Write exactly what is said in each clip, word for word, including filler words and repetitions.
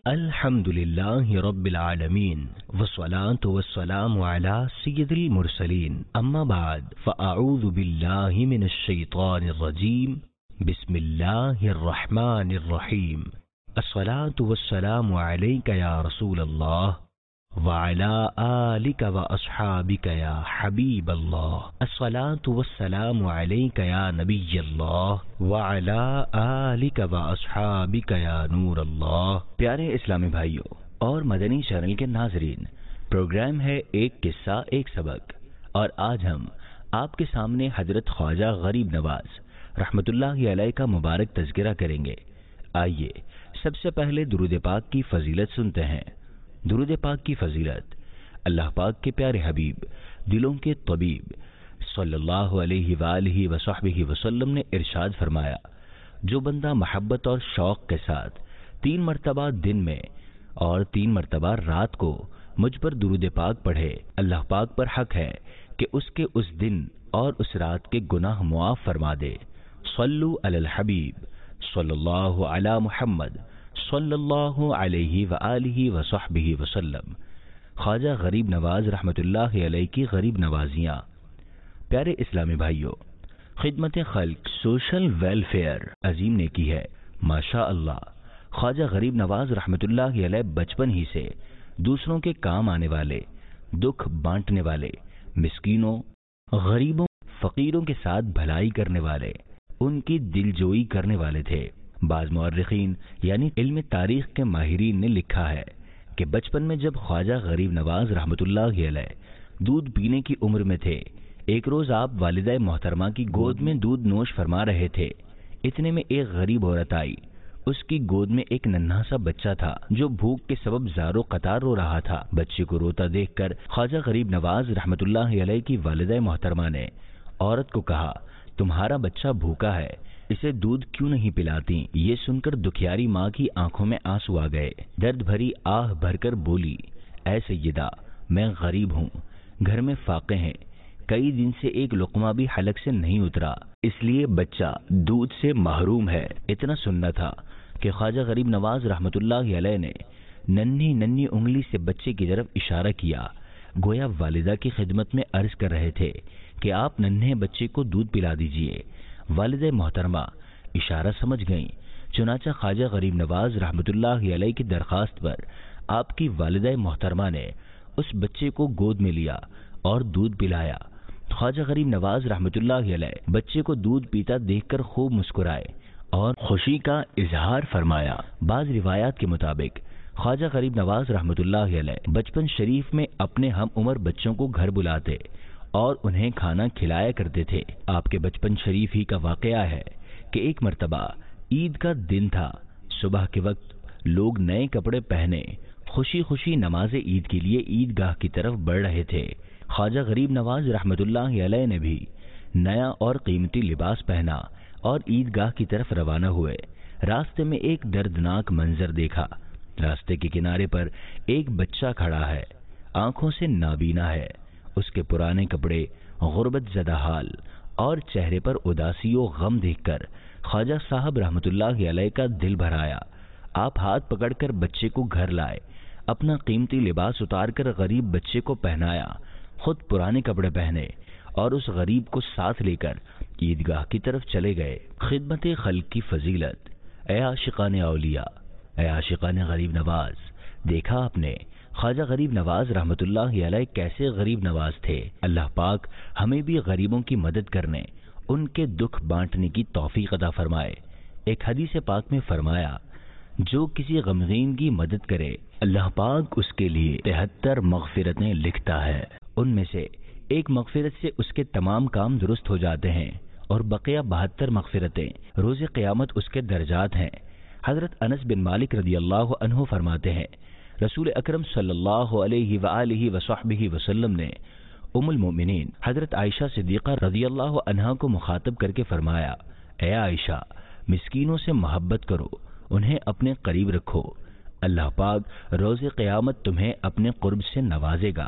अल्हम्दुलिल्लाहि रब्बिल आलमीन वस्सलातु वस्सलामु अला सय्यिदिल मुरसलीन अम्मा बाद फ़अऊज़ु बिल्लाहि मिनश शैतानिर रजीम बिस्मिल्लाहिर रहमानिर रहीम अस्सलातु वस्सलामु अलैका या रसूलल्लाह व अला आलिका व अस्हाबिका या हबीबल्लाह अस्सलातु वस्सलामु अलैका या नबियल्लाह व अला आलिका व अस्हाबिका या नूरल्लाह। प्यारे इस्लामी भाइयों और मदनी चैनल के नाजरीन, प्रोग्राम है एक किस्सा एक सबक, और आज हम आपके सामने हजरत ख्वाजा गरीब नवाज रहमतुल्लाहि अलैह का मुबारक तज़किरा करेंगे। आइए सबसे पहले दुरूद पाक की फजीलत सुनते हैं। दुरूद पाक की फजीलत। अल्लाह पाक के प्यारे हबीब, दिलों के तबीब सल्लल्लाहु अलैहि वालिहि वसहबिहि वसल्लम ने इरशाद फरमाया, जो बंदा मोहब्बत और शौक के साथ तीन मरतबा दिन में और तीन मरतबा रात को मुझ पर दुरूद पाक पढ़े, अल्लाह पाक पर हक है कि उसके उस दिन और उस रात के गुनाह मुआफ फरमा दे। सल्लु अलल हबीब सल्लल्लाहु अला मुहम्मद सल्लल्लाहु अलैहि व आलिहि व सहबिहि वसल्लम। ख्वाजा गरीब नवाज रहमतुल्लाहि अलैह की गरीब नवाजियाँ। प्यारे इस्लामी भाइयों, खिदमत खल्क सोशल वेलफेयर अजीम ने की है। माशा अल्लाह, ख्वाजा गरीब नवाज रहमतुल्लाहि अलैह बचपन ही से दूसरों के काम आने वाले, दुख बांटने वाले, मिस्कीनों, गरीबों, फकीरों के साथ भलाई करने वाले, उनकी दिलजोई करने वाले थे। बाज़ मुअर्रिखीन यानी इल्म तारीख के माहिरीन ने लिखा है कि बचपन में जब ख्वाजा गरीब नवाज रहमतुल्लाहि अलैह दूध पीने की उम्र में थे, एक रोज आप वालिदा मोहतरमा की गोद में दूध नोश फरमा रहे थे। इतने में एक गरीब औरत आई। उसकी गोद में एक नन्हा सा बच्चा था जो भूख के सबब ज़ारो कतार रो रहा था। बच्चे को रोता देखकर ख्वाजा गरीब नवाज रहमतुल्लाहि अलैह की वालिदा मोहतरमा ने औरत को कहा, तुम्हारा बच्चा भूखा है, इसे दूध क्यों नहीं पिलाती? ये सुनकर दुखियारी माँ की आंखों में आंसू आ गए। दर्द भरी आह भरकर बोली, ऐ सैयदा, मैं गरीब हूँ, घर में फाके हैं, कई दिन से एक लुकमा भी हलक से नहीं उतरा, इसलिए बच्चा दूध से महरूम है। इतना सुनना था कि ख्वाजा गरीब नवाज रहमतुल्लाहि अलैह ने नन्ही नन्ही उंगली से बच्चे की तरफ इशारा किया, गोया वालिदा की खिदमत में अर्ज कर रहे थे कि आप नन्हे बच्चे को दूध पिला दीजिए। वालिदा मोहतरमा इशारा समझ गईं। चुनाचा ख्वाजा गरीब नवाज रहमतुल्लाहि अलैह की दरखास्त पर आपकी वालिदा मोहतरमा ने उस बच्चे को गोद में लिया और दूध पिलाया। ख्वाजा गरीब नवाज रहमतुल्लाहि अलैह बच्चे को दूध पीता देखकर खूब मुस्कुराए और खुशी का इजहार फरमाया। बाज रिवायात के मुताबिक ख्वाजा गरीब नवाज रहमतुल्लाहि अलैह बचपन शरीफ में अपने हम उम्र बच्चों को घर बुलाते और उन्हें खाना खिलाया करते थे। आपके बचपन शरीफ ही का वाकया है कि एक मर्तबा ईद का दिन था। सुबह के वक्त लोग नए कपड़े पहने खुशी खुशी नमाज ईद के लिए ईदगाह की तरफ बढ़ रहे थे। ख्वाजा गरीब नवाज रहमतुल्लाहि अलैह ने भी नया और कीमती लिबास पहना और ईदगाह की तरफ रवाना हुए। रास्ते में एक दर्दनाक मंजर देखा। रास्ते के किनारे पर एक बच्चा खड़ा है, आंखों से नाबीना है। उसके पुराने कपड़े, गुर्बत ज़दा हाल और चेहरे पर उदासी और गम देखकर ख्वाजा साहब रहमतुल्लाहि अलैह का दिल भर आया। आप हाथ पकड़कर बच्चे को घर लाए, अपना कीमती लिबास उतारकर गरीब बच्चे को पहनाया, खुद पुराने कपड़े पहने और उस गरीब को साथ लेकर ईदगाह की तरफ चले गए। खिदमत खल्क की फजीलत। ए आशिकान औलिया, ए आशिकान गरीब नवाज, देखा आपने ख्वाजा गरीब नवाज रहमतुल्लाहि अलैह कैसे गरीब नवाज थे। अल्लाह पाक हमें भी गरीबों की मदद करने, उनके दुख बांटने की तौफीक अता फरमाए। एक हदीस पाक में फरमाया, जो किसी गमगीन की मदद करे अल्लाह पाक उसके लिए तिहत्तर मगफिरतें लिखता है। उनमें से एक मगफिरत से उसके तमाम काम दुरुस्त हो जाते हैं और बकिया बहत्तर मगफिरतें रोज़े क़यामत उसके दर्जात हैं। हज़रत अनस बिन मालिक रदियल्लाहु अन्हु फरमाते हैं, रसूल अकरम सल्लल्लाहु अलैहि व आलिहि व सहबिहि वसल्लम ने उम्मुल मोमिनीन हज़रत आयशा सिद्दीक़ा रदियल्लाहु अन्हा को मुखातब करके फरमाया, ए आयशा, मिस्कीनों से मोहब्बत करो, उन्हें अपने करीब रखो, अल्लाह पाक रोज़े क़यामत तुम्हें अपने क़ुर्ब से नवाजेगा।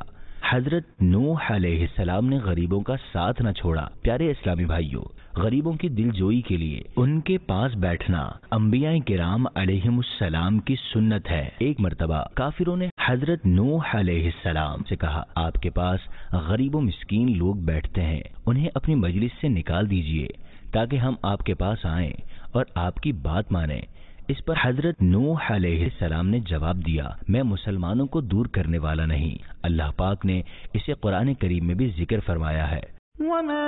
حضرت نوح علیہ السلام نے غریبوں کا ساتھ نہ چھوڑا۔ پیارے اسلامی بھائیوں، غریبوں کی دل جوئی کے لیے ان کے پاس بیٹھنا انبیاء کرام علیہم السلام کی سنت ہے۔ ایک مرتبہ کافروں نے حضرت نوح علیہ السلام سے کہا، آپ کے پاس غریب و مسکین لوگ بیٹھتے ہیں، انہیں اپنی مجلس سے نکال دیجئے تاکہ ہم آپ کے پاس آئیں اور آپ کی بات مانیں۔ اس پر حضرت نوح علیہ السلام نے جواب دیا، میں مسلمانوں کو دور کرنے والا نہیں۔ اللہ پاک نے اسے قرآن کریم میں بھی ذکر فرمایا ہے، وَمَا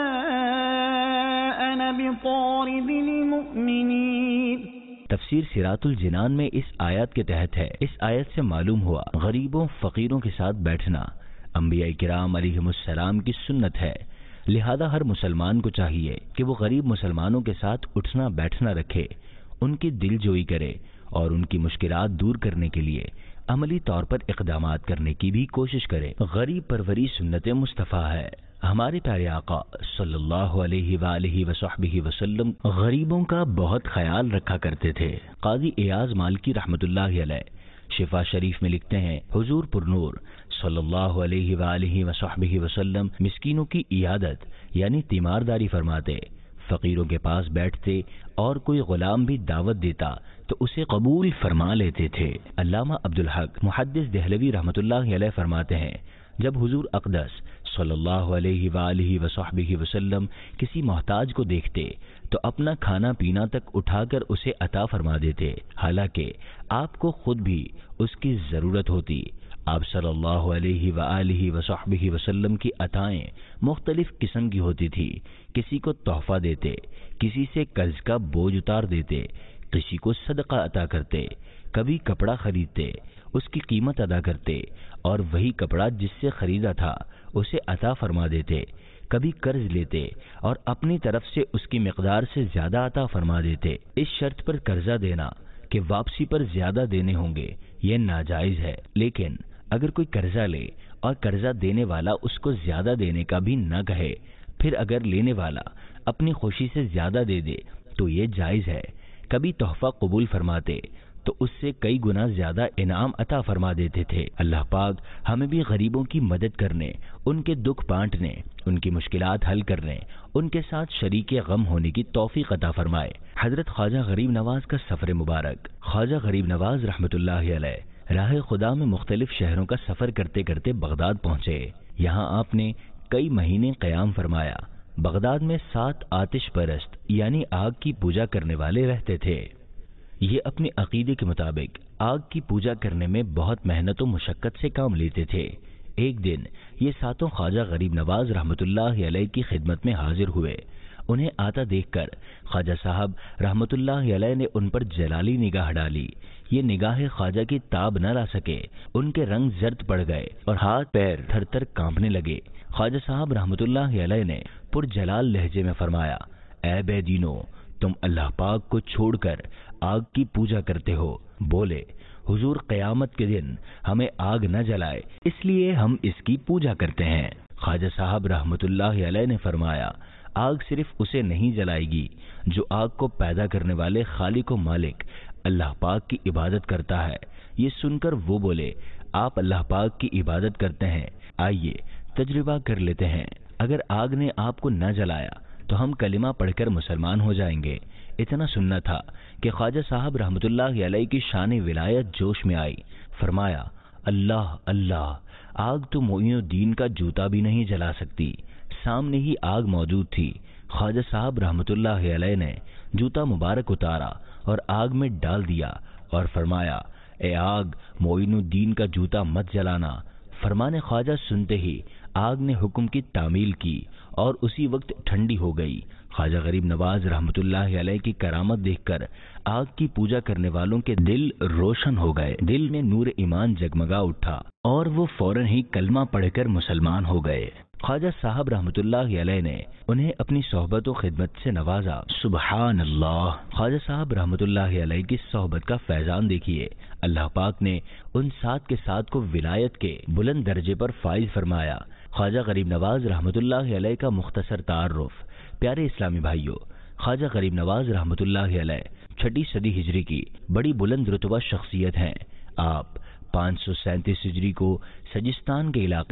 أَنَا بِطَارِدِ الْمُؤْمِنِينَ۔ تفسیر سراۃ الجنان میں اس آیت کے تحت ہے۔ اس آیت سے معلوم ہوا غریبوں فقیروں کے ساتھ بیٹھنا انبیاء کرام علیہم السلام کی سنت ہے، لہذا ہر مسلمان کو چاہیے کہ وہ غریب مسلمانوں کے ساتھ اٹھنا بیٹھنا رکھے، ان کی دل جوئی کرے اور ان کی مشکلات دور کرنے کے لیے عملی طور پر اقدامات کرنے کی بھی کوشش کرے۔ غریب پروری سنت مصطفیٰ ہے۔ ہمارے پیارے آقا صلی اللہ علیہ وآلہ وصحبہ وسلم غریبوں کا بہت خیال رکھا کرتے تھے۔ قاضی ایاز مالکی رحمۃ اللہ علیہ شفا شریف میں لکھتے ہیں، حضور پرنور صلی اللہ علیہ وآلہ وصحبہ وسلم مسکینوں کی عیادت یعنی تیمارداری فرماتے، فقیروں کے پاس بیٹھتے اور کوئی غلام بھی دعوت دیتا تو اسے قبول فرما لیتے تھے۔ علامہ عبدالحق محدث دہلوی رحمۃ اللہ علیہ فرماتے ہیں، جب حضور اقدس صلی اللہ علیہ وآلہ وصحبہ وسلم کسی محتاج کو دیکھتے تو اپنا کھانا پینا تک اٹھا کر اسے عطا فرما دیتے، حالانکہ آپ کو خود بھی اس کی ضرورت ہوتی۔ آپ صلی اللہ علیہ وآلہ وصحبہ وسلم کی عطائیں مختلف قسم کی ہوتی تھی، کسی کو تحفہ دیتے، کسی سے قرض کا بوجھ اتار دیتے، کسی کو صدقہ عطا کرتے، کبھی کپڑا خریدتے، اس کی قیمت ادا کرتے اور وہی کپڑا جس سے خریدا تھا اسے عطا فرما دیتے، کبھی قرض لیتے اور اپنی طرف سے اس کی مقدار سے زیادہ عطا فرما دیتے، اس شرط پر قرضہ دینا کہ واپسی پر زیادہ دینے ہوں گے یہ ناجائز ہے۔ لیکن اگر کوئی قرضہ لے اور قرضہ دینے والا اس کو زیادہ دینے کا بھی نہ کہے، پھر اگر لینے والا اپنی خوشی سے زیادہ دے دے تو یہ جائز ہے۔ کبھی تحفہ قبول فرماتے تو اس سے کئی گنا زیادہ انعام عطا فرما دیتے تھے۔ اللہ پاک ہمیں بھی غریبوں کی مدد کرنے، ان کے دکھ بانٹنے، ان کی مشکلات حل کرنے، ان کے ساتھ شریک غم ہونے کی توفیق عطا فرمائے۔ حضرت خواجہ غریب نواز کا سفر مبارک۔ خواجہ غریب نواز رحمۃ اللہ علیہ راہ خدا میں مختلف شہروں کا سفر کرتے کرتے بغداد پہنچے۔ یہاں آپ نے کئی مہینے قیام فرمایا۔ بغداد میں سات آتش پرست یعنی آگ کی پوجا کرنے والے رہتے تھے۔ یہ اپنے عقیدے کے مطابق آگ کی پوجا کرنے میں بہت محنت و مشقت سے کام لیتے تھے۔ ایک دن یہ ساتوں خواجہ غریب نواز رحمۃ اللہ علیہ کی خدمت میں حاضر ہوئے۔ انہیں آتا دیکھ کر خواجہ صاحب رحمۃ اللہ علیہ نے ان پر جلالی نگاہ ڈالی۔ یہ نگاہ خواجہ کی تاب نہ لا سکے، ان کے رنگ زرد پڑ گئے اور ہاتھ پیر تھر تھر کانپنے لگے۔ خواجہ صاحب رحمۃ اللہ علیہ نے پر جلال لہجے میں فرمایا، اے بے دینو، تم اللہ پاک کو چھوڑ کر آگ کی پوجا کرتے ہو۔ بولے، حضور قیامت کے دن ہمیں آگ نہ جلائے اس لیے ہم اس کی پوجا کرتے ہیں۔ خواجہ صاحب رحمۃ اللہ علیہ نے فرمایا، آگ صرف اسے نہیں جلائے گی جو آگ کو پیدا کرنے والے خالق و مالک اللہ پاک کی عبادت کرتا ہے۔ یہ سن کر وہ بولے، آپ اللہ پاک کی عبادت کرتے ہیں، آئیے تجربہ کر لیتے ہیں، اگر آگ نے آپ کو نہ جلایا تو ہم کلمہ پڑھ کر مسلمان ہو جائیں گے۔ اتنا سننا تھا کہ خواجہ صاحب رحمۃ اللہ علیہ کی شان ولایت جوش میں آئی۔ فرمایا، اللہ اللہ، آگ تو معین الدین کا جوتا بھی نہیں جلا سکتی۔ سامنے ہی آگ موجود تھی۔ خواجہ صاحب رحمۃ اللہ علیہ نے جوتا مبارک اتارا اور آگ میں ڈال دیا اور فرمایا، اے آگ، معین الدین کا جوتا مت جلانا۔ فرمان خواجہ سنتے ہی آگ نے حکم کی تعمیل کی اور اسی وقت ٹھنڈی ہو گئی۔ خواجہ غریب نواز رحمۃ اللہ علیہ کی کرامت دیکھ کر آگ کی پوجا کرنے والوں کے دل روشن ہو گئے، دل میں نور ایمان جگمگا اٹھا اور وہ فوراً ہی کلمہ پڑھ کر مسلمان ہو گئے۔ خواجہ صاحب رحمۃ اللہ علیہ نے انہیں اپنی صحبت و خدمت سے نوازا۔ سبحان اللہ، خواجہ صاحب رحمۃ اللہ علیہ کی صحبت کا فیضان دیکھیے۔ اللہ پاک نے ان سات کے سات کو ولایت کے بلند درجے پر فائز فرمایا۔ خواجہ غریب نواز رحمۃ اللہ علیہ کا مختصر تعارف۔ پیارے اسلامی بھائیوں، خواجہ غریب نواز رحمۃ اللہ علیہ چھٹی صدی ہجری کی بڑی بلند رتبہ شخصیت ہیں۔ آپ پانچ سو سینتیس ہجری کو سجستان کے علاقے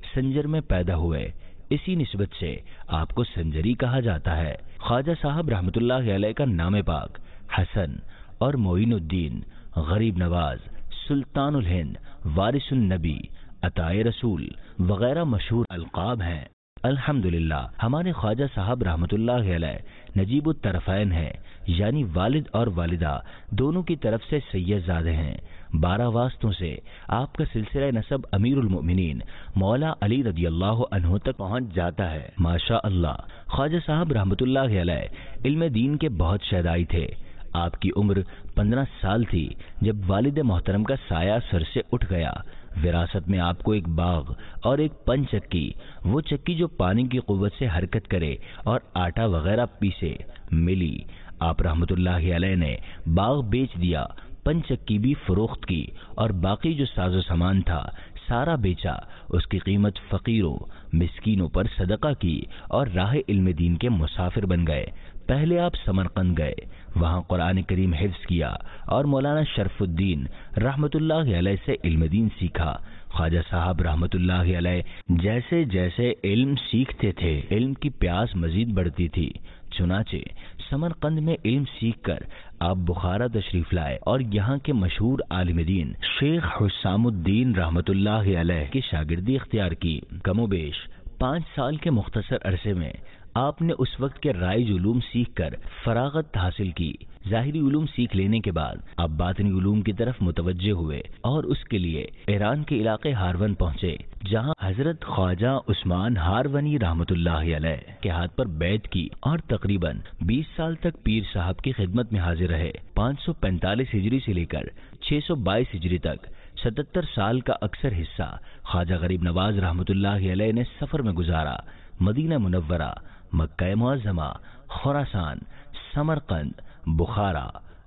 संजर में पैदा हुए, इसी निस्बत से आपको संजरी कहा जाता है। ख्वाजा साहब रहमतुल्लाह अलैह का नाम पाक हसन और मोइनुद्दीन, गरीब नवाज, सुल्तानुल हिंद, वारिसुन नबी, अताए रसूल वगैरह मशहूर अलकाब हैं। अल्हम्दुलिल्लाह हमारे ख्वाजा साहब रहमतुल्लाह अलैह नजीबुत तरफ़ैन हैं, यानी वालिद और वालिदा दोनों की तरफ से सैयदजादे हैं। बारह वास्तों से आपका सिलसिला नसब अमीरुल मोमिनीन मौला अली रदियल्लाहु अन्हु तक पहुंच जाता है। माशा अल्लाह, ख्वाजा साहब रहमतुल्लाह अलैह इल्म दीन के बहुत शहदाई थे। आपकी उम्र पंद्रह साल थी जब वालिद मोहतरम का साया सर से उठ गया। विरासत में आपको एक बाग और एक पन चक्की, वो चक्की जो पानी की कुव्वत से हरकत करे और आटा वगैरह पीसे, मिली। आप रहमतुल्लाह अलैह ने बाग बेच दिया, पन चक्की भी फरोख्त की और बाकी जो साजो सामान था सारा बेचा। उसकी कीमत फकीरों मिस्कीनों पर सदका की और राह इल्म दीन के मुसाफिर बन गए। पहले आप समरकंद गए, वहां कुरान करीम हिफ्ज किया और मौलाना शरफुद्दीन रहमतुल्लाह अलैह से इल्म दीन सीखा। ख्वाजा साहब रहमतुल्लाह अलैह जैसे जैसे इल्म सीखते थे, इल्म की प्यास मजीद बढ़ती थी। चुनाचे समरकंद में इल्म सीखकर आप बुखारा तशरीफ लाए और यहाँ के मशहूर आलिम दीन शेख हुस्सामुद्दीन रहमतुल्लाह अलैह की शागिर्दी इख्तियार की। कमोबेश पाँच साल के मुख्तसर अरसे में आपने उस वक्त के राइज उलूम सीख कर फरागत हासिल की। ज़ाहिरी उलूम सीख लेने के बाद आप बातिनी उलूम की तरफ मुतवज्जे हुए और उसके लिए ईरान के इलाके हारवन पहुंचे, जहां हजरत ख्वाजा उस्मान हारवनी रहमतुल्लाह अलैह के हाथ पर बैत की और तकरीबन बीस साल तक पीर साहब की खिदमत में हाजिर रहे। पाँच सौ पैंतालीस हिजरी से लेकर छह सौ बाईस हिजरी तक सतहत्तर साल का अक्सर हिस्सा ख्वाजा गरीब नवाज रहमतुल्लाह अलैह ने सफर में गुजारा। Madina Munawwara, Makkah Muazzama, Khorasan, Samarkand, Bukhara,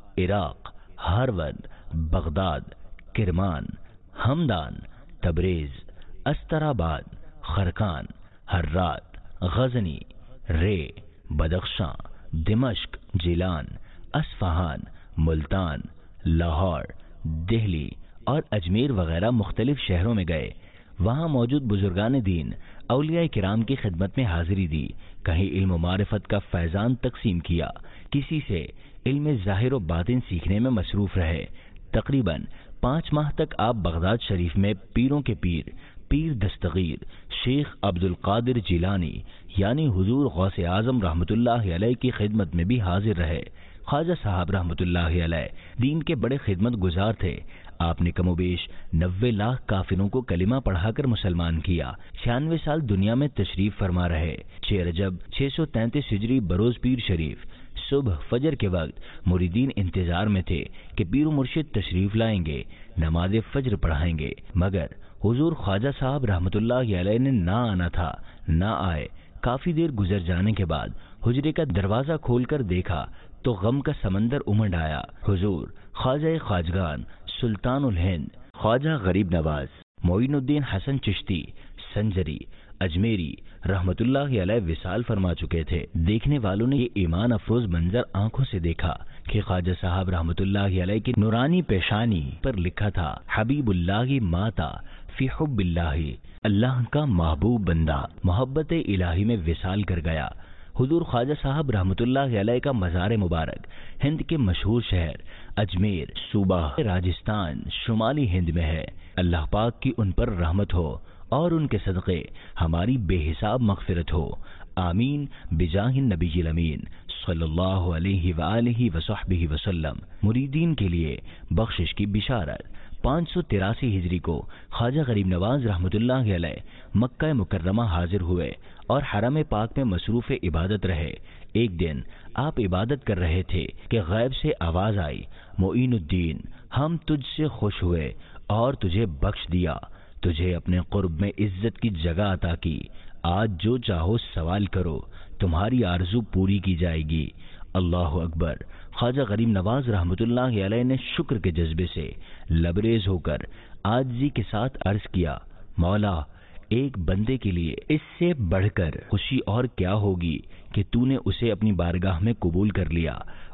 Iraq, Harvand, Baghdad, Kirman, Hamadan, Tabriz, Astarabad, Kharqan, Herat, Ghazni, Rey, Badakhshan, Dimashq, Gilan, Isfahan, Multan, Lahore, Delhi और अजमेर वगैरह मुख्तलिफ शहरों में गए। वहां मौजूद बुजुर्गान दीन औलिया किराम की खिदमत में हाजिरी दी। कहीं इल्म मारिफत का फैजान तकसीम किया, किसी से इल्म ज़ाहिर व बातिन सीखने में मसरूफ रहे। तकरीबन पाँच माह तक आप बगदाद शरीफ में पीरों के पीर पीर दस्तगीर शेख अब्दुल कादिर जिलानी यानी हुजूर गौसे आजम रहमतुल्लाह अलैह की खिदमत में भी हाजिर रहे। ख्वाजा साहब रहमतुल्लाह अलैह दीन के बड़े खिदमत गुजार थे। आपने कमोबेश नब्बे लाख काफिरों को कलिमा पढ़ाकर मुसलमान किया। छियानवे साल दुनिया में तशरीफ फरमा रहे। छह रजब छह सौ तैंतीस हिजरी बरोज पीर शरीफ सुबह फजर के वक्त मुरीदीन इंतजार में थे कि पीर मुर्शिद तशरीफ लाएंगे, नमाज फजर पढ़ाएंगे, मगर हुजूर ख्वाजा साहब रहमतुल्लाह अलैह ने ना आना था, ना आए। काफी देर गुजर जाने के बाद हुजरे का दरवाजा खोलकर देखा तो गम का समंदर उमड़ आया। हुजूर ख्वाजा ख्वाजगान सुल्तानुल हिंद ख्वाजा गरीब नवाज मोइनुद्दीन हसन चिश्ती संजरी अजमेरी रहमतुल्लाह अलैह विसाल फरमा चुके थे। देखने वालों ने ये ईमान अफरोज मंजर आंखों से देखा कि ख्वाजा साहब रहमतुल्लाह अलैह की नूरानी पेशानी पर लिखा था, हबीबुल्लाही माता फी हुब्बिल्लाही, अल्लाह का महबूब बंदा मोहब्बत इलाही में विसाल कर गया। हुजूर ख्वाजा साहब रहमतुल्लाह अलैह का मज़ार मुबारक हिंद के मशहूर शहर अजमेर सूबा राजस्थान शुमाली हिंद में है। अल्लाह पाक की उन पर रहमत हो और उनके सदक़े हमारी बेहिसाब मग़फ़िरत हो। आमीन बिजाहिन नबील अमीन सल्लल्लाहु अलैहि व आलिहि व सहबिहि वसल्लम। मुरीदीन के लिए बख्शिश की बिशारत। पाँच सौ तिरासी हिजरी को ख्वाजा गरीब नवाज रहमतुल्लाह अलैह मक्का मुकर्रमा हाजिर हुए और हरम पाक में मसरूफ़ इबादत रहे। एक दिन आप इबादत कर रहे थे कि गैब से आवाज आई, मोइनुद्दीन हम तुझसे खुश हुए और तुझे बख्श दिया, तुझे अपने कुर्ब में इज्जत की जगह अता की। आज जो चाहो सवाल करो, तुम्हारी आरजू पूरी की जाएगी। अल्लाह अकबर। ख्वाजा गरीब नवाज रहमतुल्लाह अलैह ने शुक्र के जज्बे से लबरेज होकर आजिज़ी के साथ अर्ज किया, मौला एक बंदे के लिए इससे बढ़कर खुशी और क्या होगी कि तूने उसे अपनी बारगाह में कबूल कर लिया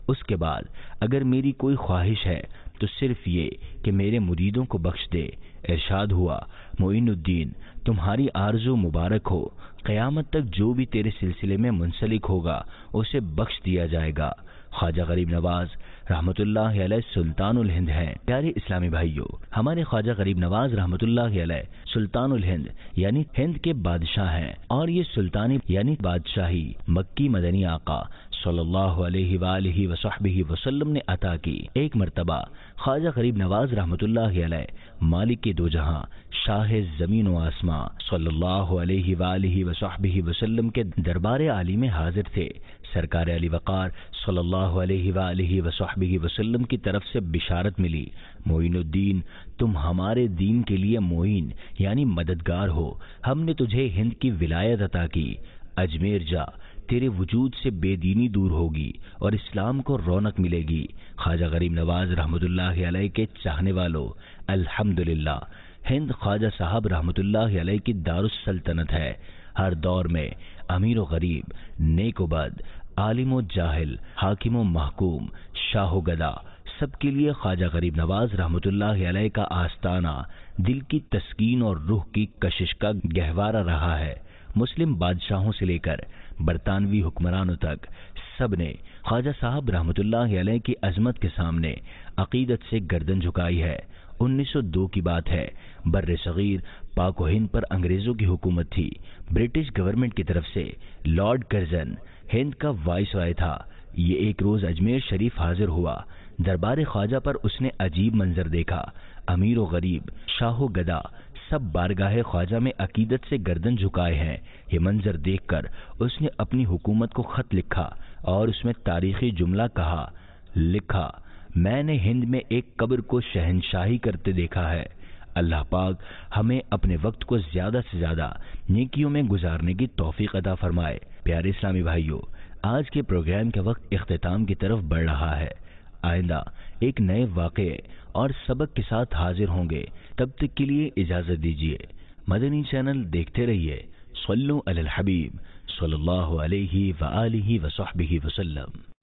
اس کے بعد اگر میری کوئی خواہش ہے تو صرف یہ کہ میرے مریدوں کو بخش دے۔ ارشاد ہوا، معین الدین تمہاری آرزو مبارک ہو، قیامت تک جو بھی تیرے سلسلے میں منسلک ہوگا اسے بخش دیا جائے گا۔ خواجہ غریب نواز رحمت اللہ علیہ سلطان الہند ہیں۔ پیارے اسلامی بھائیوں، ہمارے خواجہ غریب نواز رحمت اللہ علیہ سلطان الہند یعنی ہند کے بادشاہ ہیں، اور یہ سلطانی یعنی بادشاہی مکی مدنی آقا صلی اللہ علیہ وآلہ وصحبہ وسلم نے عطا کی۔ ایک مرتبہ خواجہ غریب نواز رحمت اللہ علیہ مالک کے دو جہاں شاہ زمین و آسماں صلی اللہ علیہ وآلہ وصحبہ وسلم کے دربار عالی میں حاضر تھے۔ سرکار علی وقار صلی اللہ علیہ وآلہ وصحبہ وسلم کی طرف سے بشارت ملی، معین الدین تم ہمارے دین کے لیے معین یعنی مددگار ہو، ہم نے تجھے ہند کی ولایت عطا کی، اجمیر جا، تیرے وجود سے بے دینی دور ہوگی اور اسلام کو رونق ملے گی۔ خواجہ غریب نواز رحمت اللہ علیہ کے چاہنے والوں، الحمدللہ ہند خواجہ صاحب رحمت اللہ علیہ کی دارالسلطنت ہے۔ ہر دور میں امیر و غریب، نیک و بد، عالم و جاہل، حاکم و محکوم، شاہ و گدا، سب کے لیے خواجہ غریب نواز رحمت اللہ علیہ کا آستانہ دل کی تسکین اور روح کی کشش کا گہوارہ رہا ہے۔ مسلم بادشاہوں سے لے کر برطانوی حکمرانوں تک سب نے خواجہ صاحب رحمت اللہ علیہ کی عظمت کے سامنے عقیدت سے گردن جھکائی ہے۔ انیس سو دو کی بات ہے، بر صغیر پاک و ہند پر انگریزوں کی حکومت تھی۔ برٹش گورنمنٹ کی طرف سے لارڈ کرزن ہند کا وائس رائے تھا۔ یہ ایک روز اجمیر شریف حاضر ہوا۔ دربار خواجہ پر اس نے عجیب منظر دیکھا۔ امیر و غریب، شاہ و گدا سب بارگاہ خواجہ میں عقیدت سے گردن جھکائے ہیں۔ یہ منظر دیکھ کر اس نے اپنی حکومت کو خط لکھا اور اس میں تاریخی جملہ کہا، لکھا میں نے ہند میں ایک قبر کو شہنشاہی کرتے دیکھا ہے۔ اللہ پاک ہمیں اپنے وقت کو زیادہ سے زیادہ نیکیوں میں گزارنے کی توفیق عطا فرمائے۔ پیارے اسلامی بھائیوں، آج کے پروگرام کا وقت اختتام کی طرف بڑھ رہا ہے۔ آئندہ ایک نئے واقعے اور سبق کے ساتھ حاضر ہوں گے، تب تک کے لیے اجازت دیجیے۔ مدنی چینل دیکھتے رہیے۔ صلو علی الحبیب صلی اللہ علیہ وآلہ وصحبہ وسلم۔